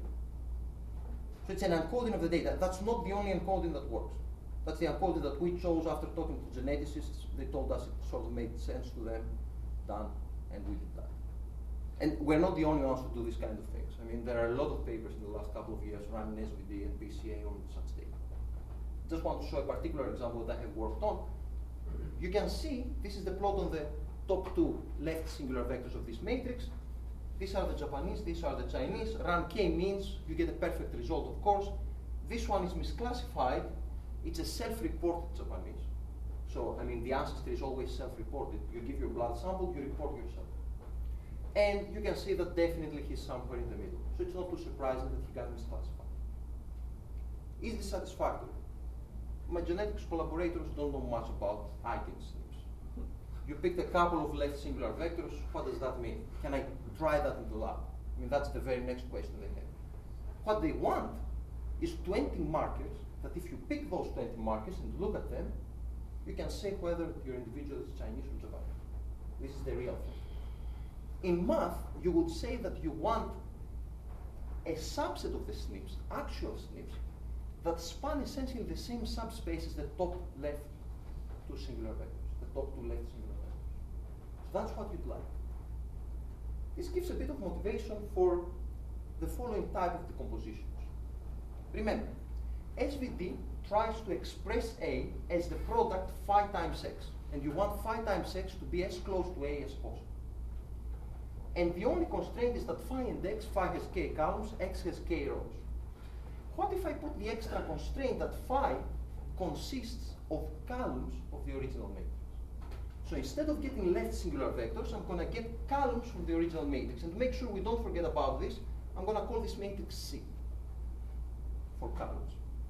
So it's an encoding of the data. That's not the only encoding that works. That's the encoding that we chose after talking to geneticists. They told us it sort of made sense to them, done, and we did that. And we're not the only ones who do these kind of things. I mean, there are a lot of papers in the last couple of years running SVD and BCA on such data. Just want to show a particular example that I have worked on. You can see, this is the plot on the top two left singular vectors of this matrix. These are the Japanese, these are the Chinese. Run K means you get a perfect result, of course. This one is misclassified. It's a self-reported Japanese. So, I mean, the ancestry is always self-reported. You give your blood sample, you report yourself. And you can see that definitely he's somewhere in the middle. So it's not too surprising that he got misclassified. Is this satisfactory? My genetics collaborators don't know much about eigensnps. You picked a couple of left singular vectors. What does that mean? Can I try that in the lab? I mean, that's the very next question they have. What they want is 20 markers that if you pick those 20 markers and look at them, you can say whether your individual is Chinese or Japanese. This is the real thing. In math, you would say that you want a subset of the SNPs, actual SNPs, that span essentially the same subspace as the top left two singular vectors, the top two left singular vectors. So that's what you'd like. This gives a bit of motivation for the following type of decompositions. Remember, SVD tries to express A as the product phi times X, and you want phi times X to be as close to A as possible. And the only constraint is that phi and X, phi has k columns, X has k rows. What if I put the extra constraint that phi consists of columns of the original matrix? So instead of getting left singular vectors, I'm going to get columns from the original matrix. And to make sure we don't forget about this, I'm going to call this matrix C for columns.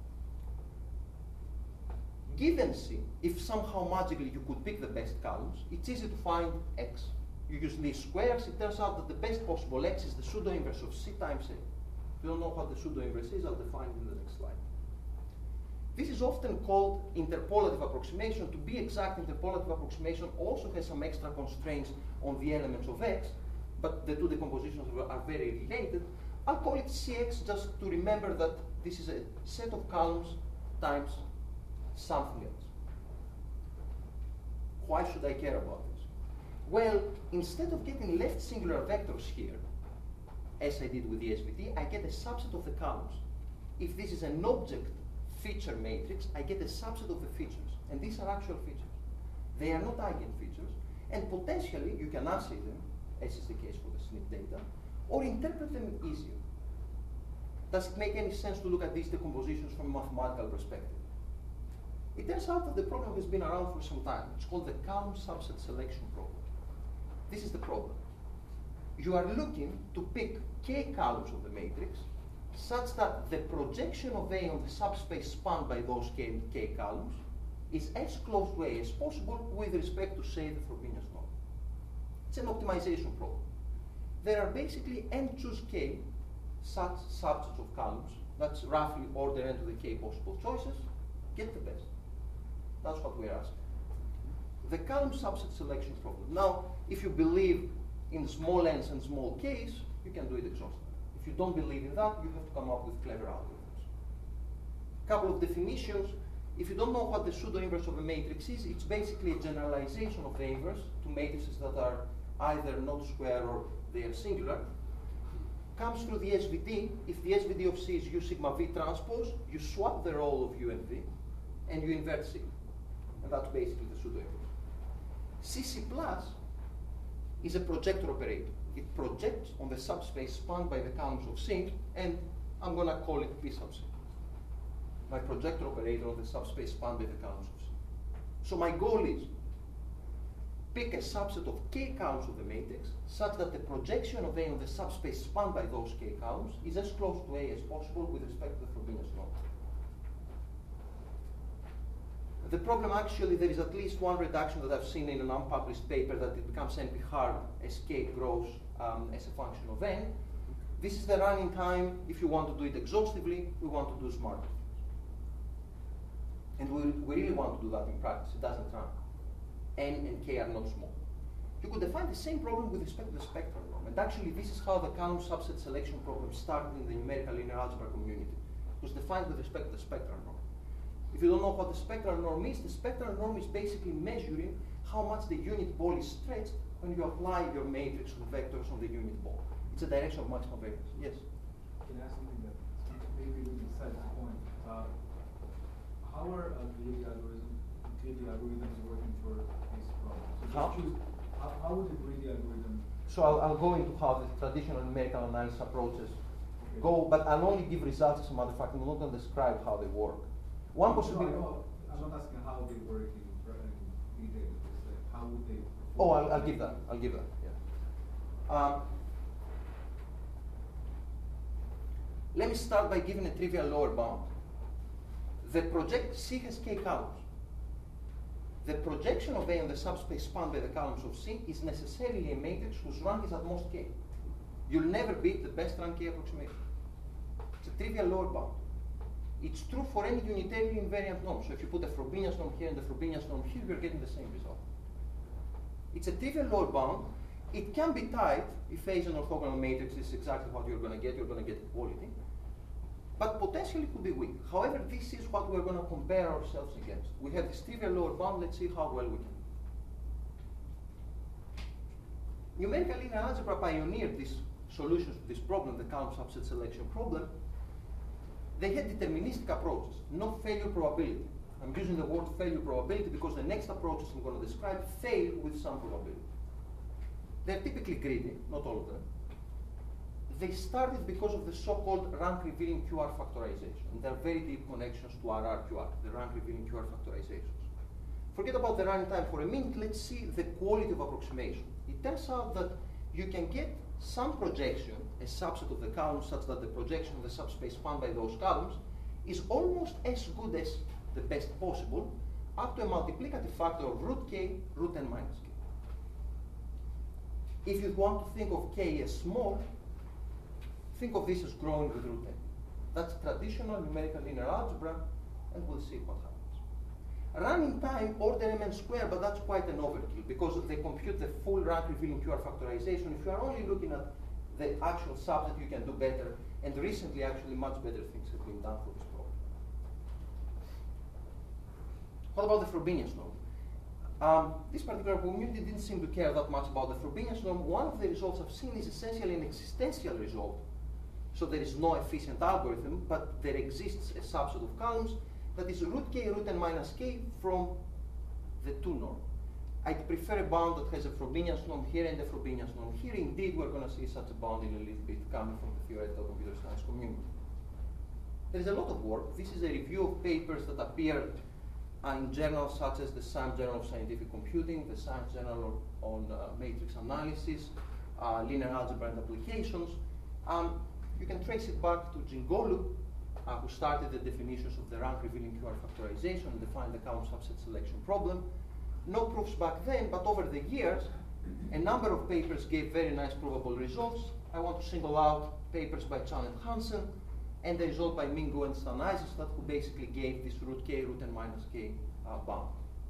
Given C, if somehow magically you could pick the best columns, it's easy to find X. You use these squares, it turns out that the best possible X is the pseudo-inverse of C times A. If you don't know what the pseudo-inverse is, I'll define it in the next slide. This is often called interpolative approximation. To be exact, interpolative approximation also has some extra constraints on the elements of X, but the two decompositions are very related. I'll call it CX just to remember that this is a set of columns times something else. Why should I care about this? Well, instead of getting left singular vectors here, as I did with the SVD, I get a subset of the columns. If this is an object feature matrix, I get a subset of the features. And these are actual features. They are not eigenfeatures. And potentially, you can assay them, as is the case for the SNP data, or interpret them easier. Does it make any sense to look at these decompositions from a mathematical perspective? It turns out that the problem has been around for some time. It's called the column subset selection problem. This is the problem. You are looking to pick k columns of the matrix such that the projection of A on the subspace spanned by those k columns is as close to A as possible with respect to, say, the Frobenius norm. It's an optimization problem. There are basically n choose k such subsets of columns. That's roughly order n to the k possible choices. Get the best. That's what we're asking. The column subset selection problem. Now, if you believe in small n's and small k's, you can do it exhaustively. If you don't believe in that, you have to come up with clever algorithms. A couple of definitions. If you don't know what the pseudo-inverse of a matrix is, it's basically a generalization of the inverse to matrices that are either not square or they are singular. Comes through the SVD. If the SVD of C is U sigma V transpose, you swap the role of U and V, and you invert sigma. And that's basically the pseudo-inverse. CC plus is a projector operator. It projects on the subspace spanned by the columns of C, and I'm going to call it P sub C. My projector operator on the subspace spanned by the columns of C. So my goal is pick a subset of k columns of the matrix such that the projection of A on the subspace spanned by those k columns is as close to A as possible with respect to the Frobenius norm. The problem actually, there is at least one reduction that I've seen in an unpublished paper that it becomes NP hard as k grows as a function of n. This is the running time. If you want to do it exhaustively, we want to do smartly. And we really want to do that in practice. It doesn't run. N and K are not small. You could define the same problem with respect to the spectral norm. And actually, this is how the Kalm subset selection problem started in the numerical linear algebra community. It was defined with respect to the spectral norm. If you don't know what the spectral norm is, the spectral norm is basically measuring how much the unit ball is stretched when you apply your matrix of vectors on the unit ball. It's a direction of maximum variance. Yes? Can I ask something that maybe besides the point? How are greedy algorithms working for this problem? So How? How would the greedy algorithm? So I'll go into how the traditional numerical analysis approaches go, but I'll only give results as a matter of fact. I'm not going to describe how they work. One possibility. No, I'm not asking how they work in detail. How would they? Oh, I'll give that. I'll give that. Yeah. Let me start by giving a trivial lower bound. The project C has K columns. The projection of A on the subspace spanned by the columns of C is necessarily a matrix whose rank is at most K. You'll never beat the best rank K approximation. It's a trivial lower bound. It's true for any unitarily invariant norm. So if you put a Frobenius norm here and the Frobenius norm here, you're getting the same result. It's a trivial lower bound. It can be tight if A is an orthogonal matrix. This is exactly what you're going to get. You're going to get equality. But potentially it could be weak. However, this is what we're going to compare ourselves against. We have this trivial lower bound. Let's see how well we can. Numerical linear algebra pioneered these solutions to this problem, the Kalm subset selection problem. They had deterministic approaches, not failure probability. I'm using the word failure probability because the next approaches I'm going to describe fail with some probability. They're typically greedy, not all of them. They started because of the so-called rank-revealing QR factorization. And there are very deep connections to RRQR, the rank-revealing QR factorizations. Forget about the running time for a minute. Let's see the quality of approximation. It turns out that you can get some projection, a subset of the columns, such that the projection of the subspace spanned by those columns is almost as good as the best possible, up to a multiplicative factor of root k, root n minus k. If you want to think of k as small, think of this as growing with root n. That's traditional numerical linear algebra, and we'll see what happens. Running time, order mn squared, but that's quite an overkill because they compute the full rank revealing QR factorization. If you are only looking at the actual subset, you can do better. And recently, actually, much better things have been done for this problem. What about the Frobenius norm? This particular community didn't seem to care that much about the Frobenius norm. One of the results I've seen is essentially an existential result. So there is no efficient algorithm, but there exists a subset of columns that is root k, root n minus k from the 2 norm. I'd prefer a bound that has a Frobenius norm here and a Frobenius norm here. Indeed, we're going to see such a bound in a little bit coming from the theoretical computer science community. There is a lot of work. This is a review of papers that appeared in journals such as the Science Journal of Scientific Computing, the Science Journal on Matrix Analysis, Linear Algebra and Applications. You can trace it back to Gingolu, who started the definitions of the rank revealing QR factorization and defined the Kalm subset selection problem. No proofs back then, but over the years, a number of papers gave very nice provable results. I want to single out papers by Chan and Hansen, and the result by Mingu and Stan Eisenstadt, who basically gave this root k, root n minus k bound.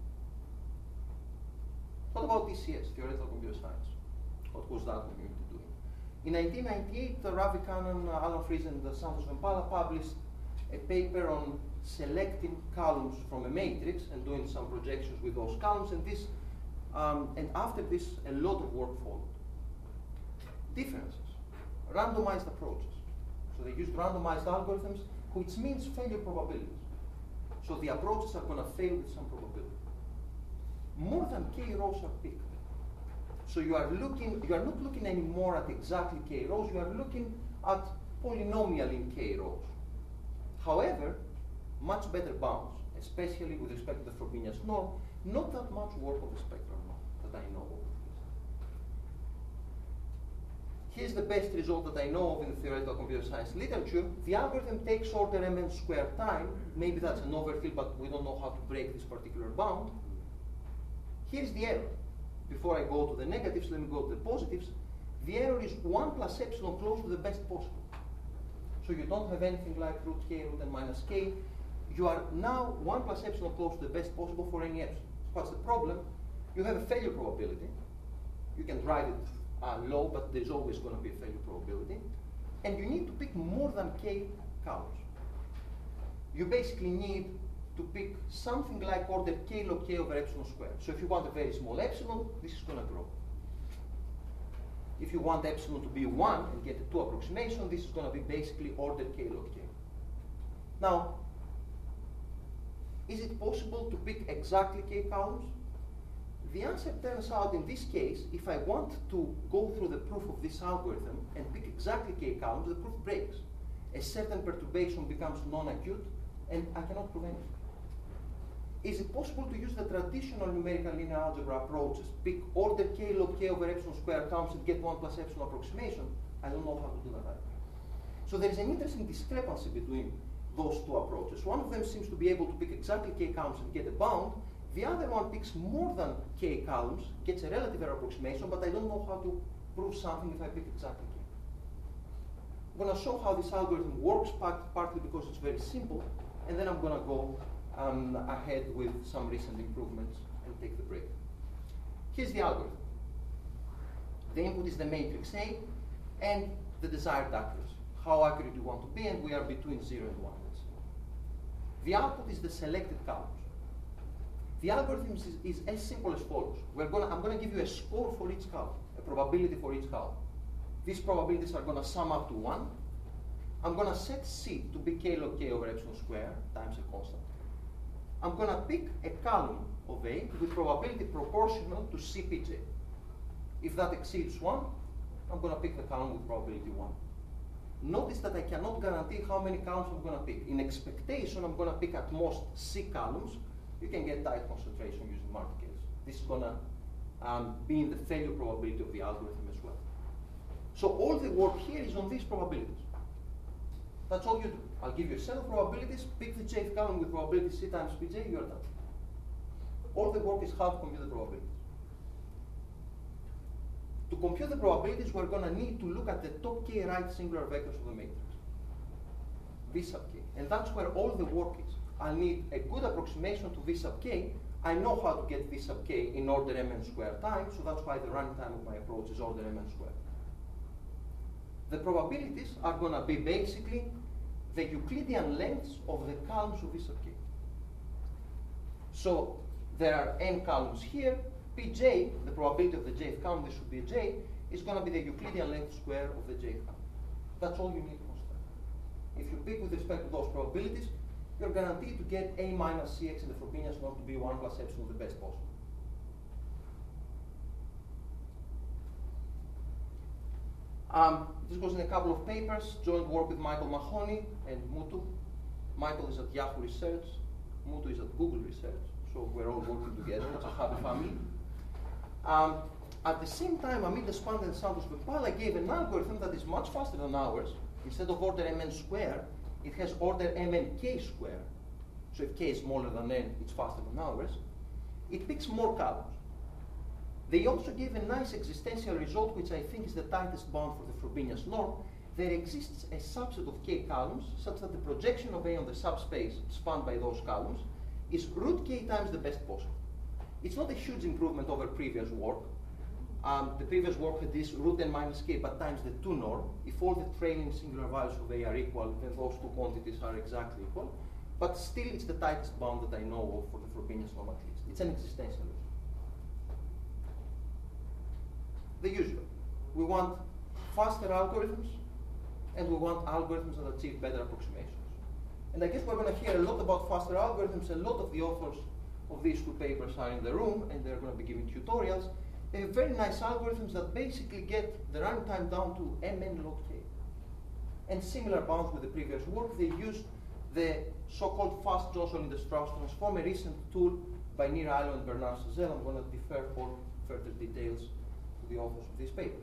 What about TCS, theoretical computer science? What was that community doing? In 1998, Ravi Kannan, Alan Fries, and Santos Vempala published a paper on selecting columns from a matrix and doing some projections with those columns. And after this, a lot of work followed. Differences, randomized approaches. So they used randomized algorithms, which means failure probabilities. So the approaches are going to fail with some probability. More than k rows are picked. So you are not looking anymore at exactly k rows, you are looking at polynomial in k rows. However, much better bounds, especially with respect to the Frobenius norm, not that much work of the spectral norm that I know of. Here's the best result that I know of in the theoretical computer science literature. The algorithm takes order mn squared time. Maybe that's an overkill, but we don't know how to break this particular bound. Here's the error. Before I go to the negatives, let me go to the positives. the error is 1 plus epsilon close to the best possible. So you don't have anything like root k, root n minus k. You are now 1 plus epsilon close to the best possible for any epsilon. What's the problem? You have a failure probability. You can drive it low, but there's always going to be a failure probability. And you need to pick more than k columns. You basically need to pick something like order k log k over epsilon squared. So if you want a very small epsilon, this is going to grow. If you want epsilon to be 1 and get a 2 approximation, this is going to be basically order k log k. Now, is it possible to pick exactly k columns? The answer turns out in this case, if I want to go through the proof of this algorithm and pick exactly k columns, the proof breaks. A certain perturbation becomes non-acute, and I cannot prove anything. Is it possible to use the traditional numerical linear algebra approaches, pick order k log k over epsilon squared terms and get 1 plus epsilon approximation? I don't know how to do that either. So there is an interesting discrepancy between those two approaches. One of them seems to be able to pick exactly k columns and get a bound. The other one picks more than k columns, gets a relative error approximation, but I don't know how to prove something if I pick exactly k. I'm going to show how this algorithm works, partly because it's very simple, and then I'm going to go ahead with some recent improvements and take the break. Here's the algorithm. The input is the matrix A and the desired accuracy, how accurate you want to be, and we are between 0 and 1, let's say. The output is the selected columns. The algorithm is as simple as follows. I'm going to give you a score for each column, a probability for each column. These probabilities are going to sum up to 1. I'm going to set C to be k log k over epsilon squared times a constant. I'm going to pick a column of A with probability proportional to Cpj. If that exceeds 1, I'm going to pick the column with probability 1. Notice that I cannot guarantee how many columns I'm going to pick. In expectation, I'm going to pick at most C columns. You can get tight concentration using martingales. This is going to be in the failure probability of the algorithm as well. So all the work here is on these probabilities. That's all you do. I'll give you a set of probabilities, pick the jth column with probability C times Pj, you're done. All the work is how to compute the probabilities. To compute the probabilities, we're going to need to look at the top k right singular vectors of the matrix, V sub k. And that's where all the work is. I'll need a good approximation to V sub k. I know how to get V sub k in order mn squared time, so that's why the running time of my approach is order mn squared. The probabilities are going to be basically the Euclidean lengths of the columns of V sub k. So there are n columns here. Pj, the probability of the jth column, this should be a j, is going to be the Euclidean length square of the jth column. That's all you need to construct. If you pick with respect to those probabilities, you're guaranteed to get A minus Cx in the Frobenius norm to be 1 plus epsilon the best possible. This was in a couple of papers, joint work with Michael Mahoney and Muthu. Michael is at Yahoo Research, Muthu is at Google Research, so we're all working together, it's a happy family. At the same time, Amit Deshpande and Santos Bepala gave an algorithm that is much faster than ours. Instead of order mn squared, it has order mnk squared. So if k is smaller than n, it's faster than ours. It picks more columns. They also gave a nice existential result, which I think is the tightest bound for the Frobenius norm. There exists a subset of k columns such that the projection of A on the subspace spanned by those columns is root k times the best possible. It's not a huge improvement over previous work. The previous work had this root n minus k, but times the 2 norm. If all the trailing singular values of A are equal, then those two quantities are exactly equal. But still, it's the tightest bound that I know of for the Frobenius norm at least. It's an existential result. The usual. We want faster algorithms, and we want algorithms that achieve better approximations. And I guess we're going to hear a lot about faster algorithms. A lot of the authors of these two papers are in the room, and they're going to be giving tutorials. They have very nice algorithms that basically get the runtime down to mn log k. And similar bounds with the previous work, they used the so-called fast Johnson-Linde-Strauss transform, a recent tool by Nir Aylo and Bernard Chazelle. I'm going to defer for further details to the authors of these papers.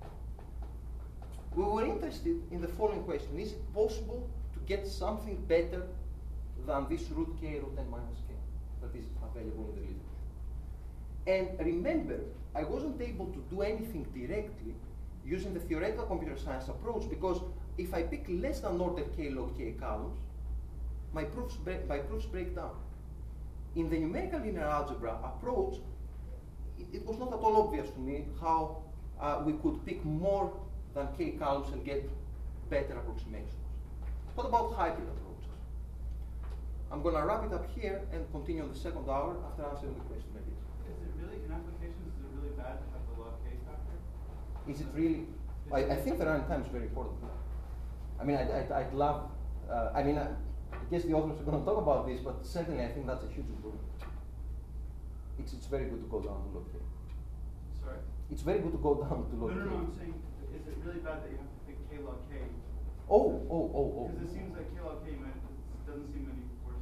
We were interested in the following question: is it possible to get something better than this root k, root n minus k that is available in the literature? And remember, I wasn't able to do anything directly using the theoretical computer science approach, because if I pick less than order k log k columns, my proofs break down. In the numerical linear algebra approach, it was not at all obvious to me how we could pick more than k columns and get better approximations. What about hybrid approaches? I'm going to wrap it up here and continue in the second hour after answering the question maybe. Is it really, in applications, is it really bad to have the log k factor? Is it really? I think the running time is very important. I mean, I'd love, I guess the authors are going to talk about this, but certainly I think that's a huge improvement. It's very good to go down to log k. Sorry? It's very good to go down to log k. No, I'm saying, is it really bad that you have to pick k log k? Oh. Because it seems like k log k doesn't seem any worse.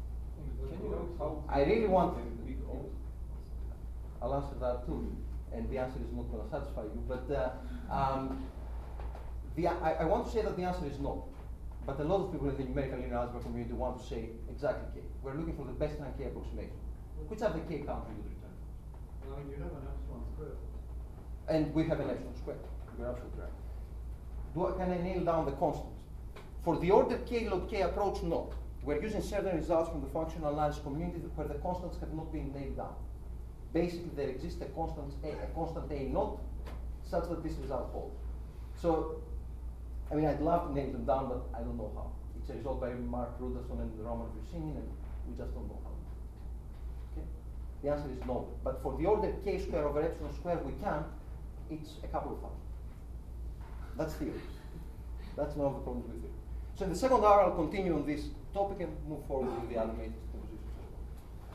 I really want. I'll answer that too, and the answer is not going to satisfy you. But I want to say that the answer is no. But a lot of people in the numerical linear algebra community want to say exactly k. We're looking for the best rank k approximation. Which are the k count we would return? Well, you have an epsilon square. And we have an epsilon square. You're absolutely right. Can I nail down the constants? For the order k log k approach, no. We're using certain results from the functional analysis community where the constants have not been nailed down. Basically, there exists a constant a naught such that this result holds. So, I mean, I'd love to nail them down, but I don't know how. It's a result by Mark Ruderson and Roman Rusinin, and we just don't know how. Okay? The answer is no. But for the order k square over epsilon square, we can. It's a couple of functions. That's theory. That's one of the problems with it. So in the second hour, I'll continue on this topic and move forward with the other major.